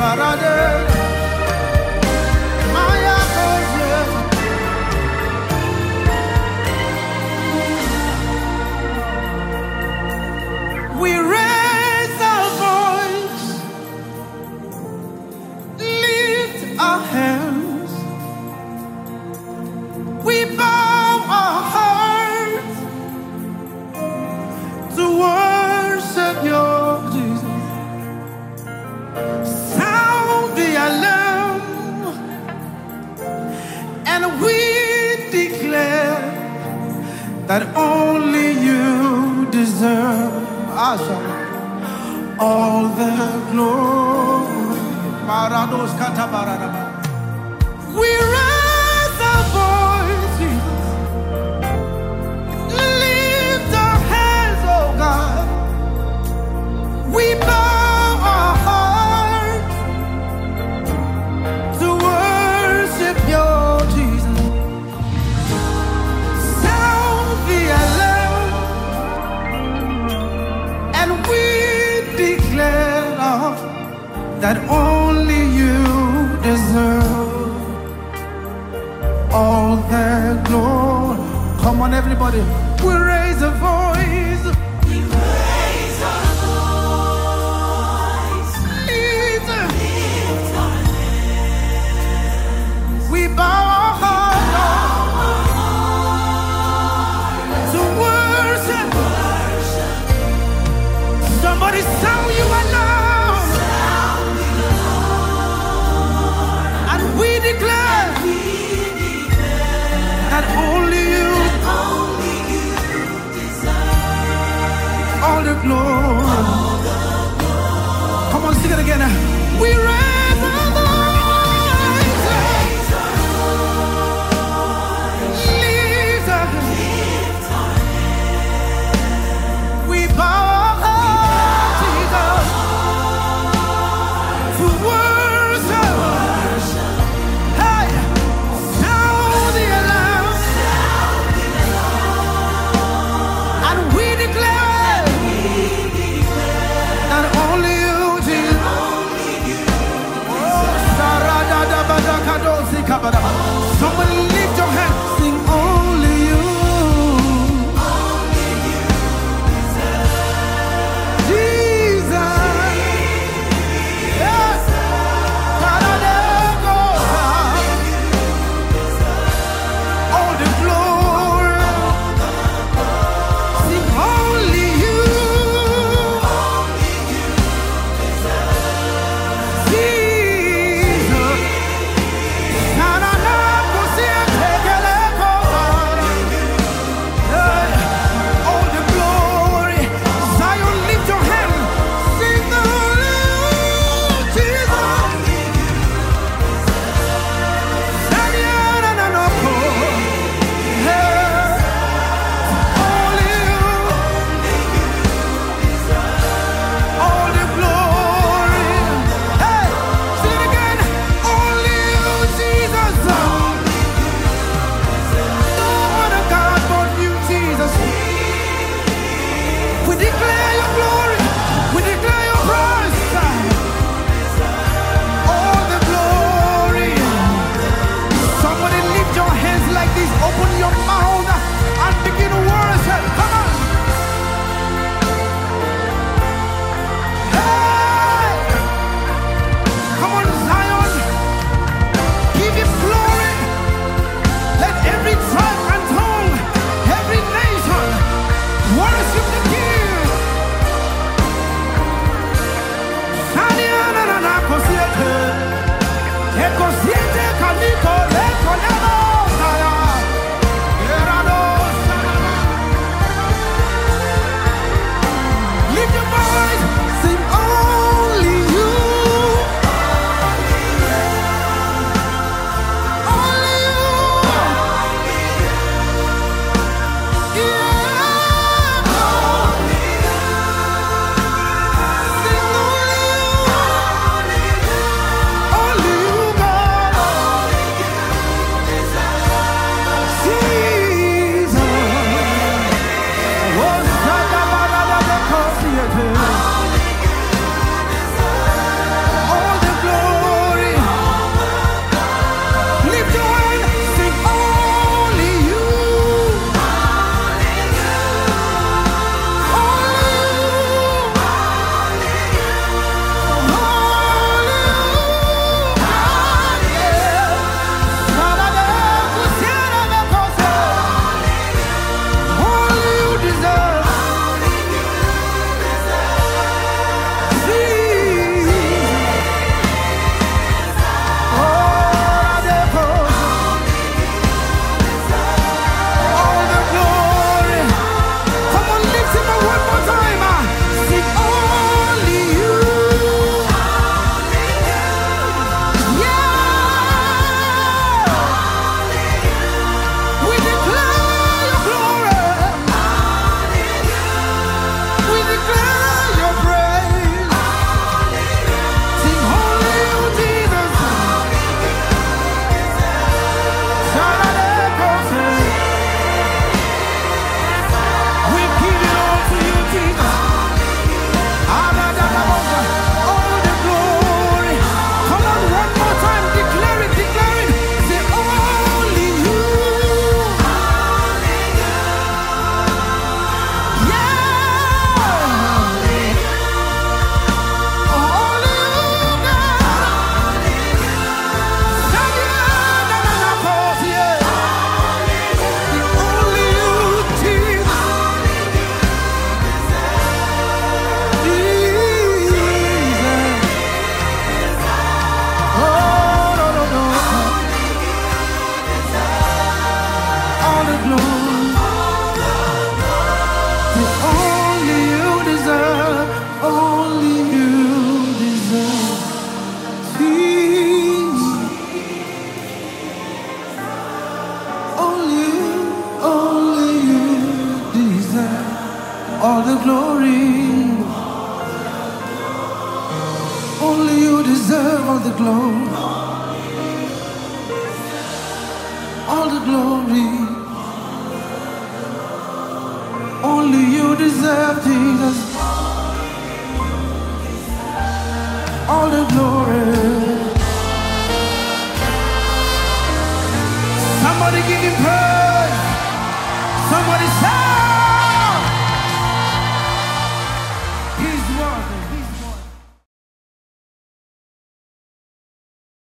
We raise our voice, lift our hands, we bow our hearts to worship your Jesus. Sound the alarm, and we declare that only you deserve all the glory. We raise our voices, lift our hands, oh God. We bow our hearts to worship your Jesus. Sound the alarm, and we declare that only you deserve all the glory. Come on, everybody, we raise a voice. We raise our voice. Lift our hands. We bow our hearts to worship. Somebody sound you alarm, and we declare that only you deserve all the glory. Come on, sing it again. We raise our voice, lift our hands. We bow our hearts to worship. Hey, sound the alarm, and we declare that only you, Jesus. Someone lift your hand, sing only you. Jesus, yes. All the glory, sing only you. Jesus, all the glory. Zion, lift your hand, sing only you, Jesus. Only you, all the glory. Hey, sing it again. Only you, Jesus. No other God but you, Jesus. We declare your glory. We declare your praise. All the glory. Somebody lift your hands like this. Open your mouth and begin to worship. Come on. Hey! Come on, Zion. Give him glory. Let every tribe and tongue, every nation worship the King. all the glory, all the glory. Only you deserve, Jesus, all the glory.